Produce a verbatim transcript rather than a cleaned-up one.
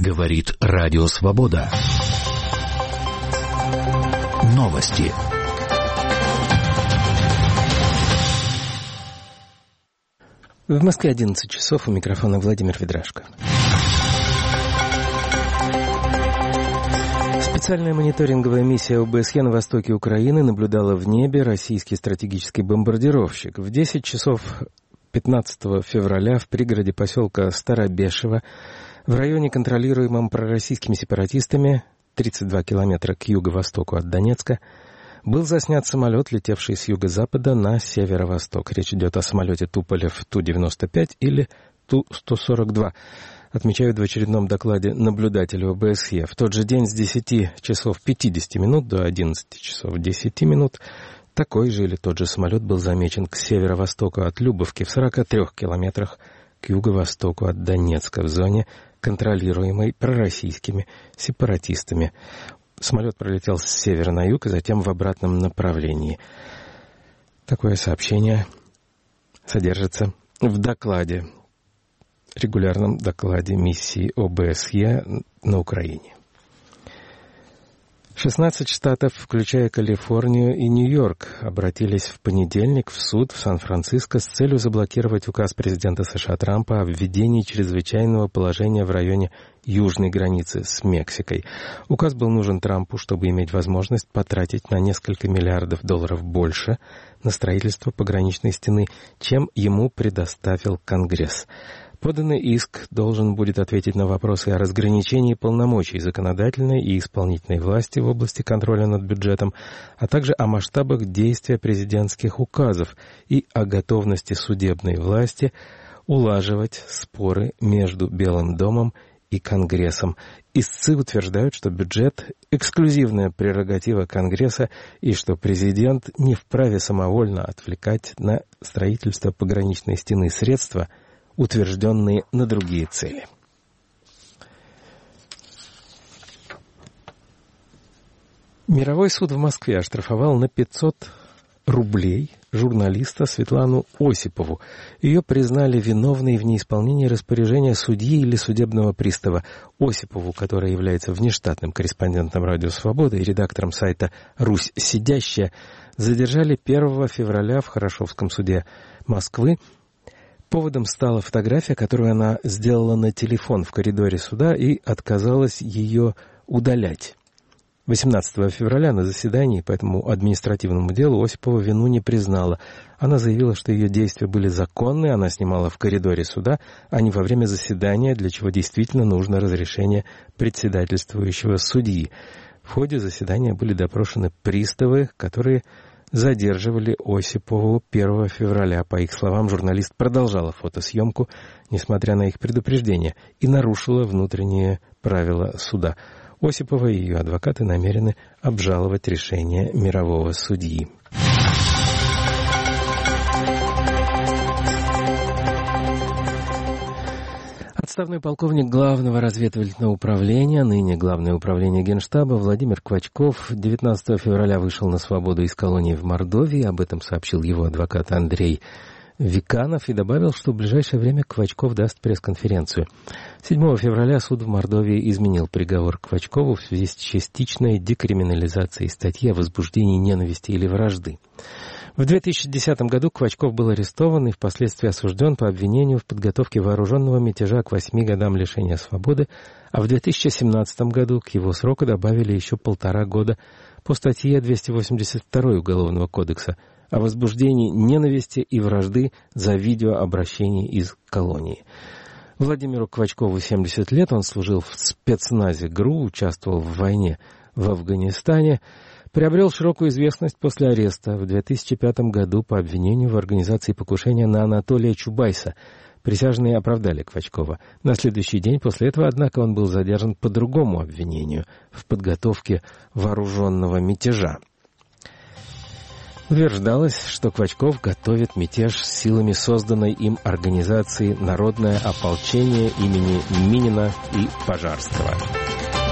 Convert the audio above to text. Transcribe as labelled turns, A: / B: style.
A: Говорит Радио Свобода. Новости.
B: В Москве одиннадцать часов, у микрофона Владимир Ведрашко. Специальная мониторинговая миссия ОБСЕ на востоке Украины наблюдала в небе российский стратегический бомбардировщик. В десять часов пятнадцатого февраля в пригороде поселка Старобешево в районе, контролируемом пророссийскими сепаратистами, тридцать два километра к юго-востоку от Донецка, был заснят самолет, летевший с юго-запада на северо-восток. Речь идет о самолете Туполев Ту девяносто пять или Ту сто сорок два. Отмечают в очередном докладе наблюдателя ОБСЕ. В тот же день с десяти часов пятидесяти минут до одиннадцати часов десяти минут такой же или тот же самолет был замечен к северо-востоку от Любовки в сорока трёх километрах к юго-востоку от Донецка в зоне, контролируемой пророссийскими сепаратистами. Самолет пролетел с севера на юг и затем в обратном направлении. Такое сообщение содержится в докладе, регулярном докладе миссии ОБСЕ на Украине. шестнадцать штатов, включая Калифорнию и Нью-Йорк, обратились в понедельник в суд в Сан-Франциско с целью заблокировать указ президента США Трампа о введении чрезвычайного положения в районе южной границы с Мексикой. Указ был нужен Трампу, чтобы иметь возможность потратить на несколько миллиардов долларов больше на строительство пограничной стены, чем ему предоставил Конгресс. Поданный иск должен будет ответить на вопросы о разграничении полномочий законодательной и исполнительной власти в области контроля над бюджетом, а также о масштабах действия президентских указов и о готовности судебной власти улаживать споры между Белым домом и Конгрессом. Истцы утверждают, что бюджет – эксклюзивная прерогатива Конгресса и что президент не вправе самовольно отвлекать на строительство пограничной стены средства, утвержденные на другие цели. Мировой суд в Москве оштрафовал на пятьсот рублей журналиста Светлану Осипову. Ее признали виновной в неисполнении распоряжения судьи или судебного пристава. Осипову, которая является внештатным корреспондентом Радио Свобода и редактором сайта «Русь сидящая», задержали первого февраля в Хорошевском суде Москвы. Поводом стала фотография, которую она сделала на телефон в коридоре суда и отказалась ее удалять. восемнадцатого февраля на заседании по этому административному делу Осипова вину не признала. Она заявила, что ее действия были законны, она снимала в коридоре суда, а не во время заседания, для чего действительно нужно разрешение председательствующего судьи. В ходе заседания были допрошены приставы, которые задерживали Осипову первого февраля. По их словам, журналист продолжала фотосъемку, несмотря на их предупреждение, и нарушила внутренние правила суда. Осипова и ее адвокаты намерены обжаловать решение мирового судьи. Отставной полковник Главного разведывательного управления, ныне Главное управление Генштаба, Владимир Квачков девятнадцатого февраля вышел на свободу из колонии в Мордовии. Об этом сообщил его адвокат Андрей Виканов и добавил, что в ближайшее время Квачков даст пресс-конференцию. седьмого февраля суд в Мордовии изменил приговор Квачкову в связи с частичной декриминализацией статьи о возбуждении ненависти или вражды. В две тысячи десятом году Квачков был арестован и впоследствии осужден по обвинению в подготовке вооруженного мятежа к восьми годам лишения свободы, а в две тысячи семнадцатом году к его сроку добавили еще полтора года по статье двести восемьдесят два Уголовного кодекса о возбуждении ненависти и вражды за видеообращение из колонии. Владимиру Квачкову семьдесят лет, он служил в спецназе ГРУ, участвовал в войне в Афганистане, приобрел широкую известность после ареста в две тысячи пятом году по обвинению в организации покушения на Анатолия Чубайса. Присяжные оправдали Квачкова. На следующий день после этого, однако, он был задержан по другому обвинению в подготовке вооруженного мятежа. Утверждалось, что Квачков готовит мятеж с силами созданной им организации «Народное ополчение» имени Минина и Пожарского.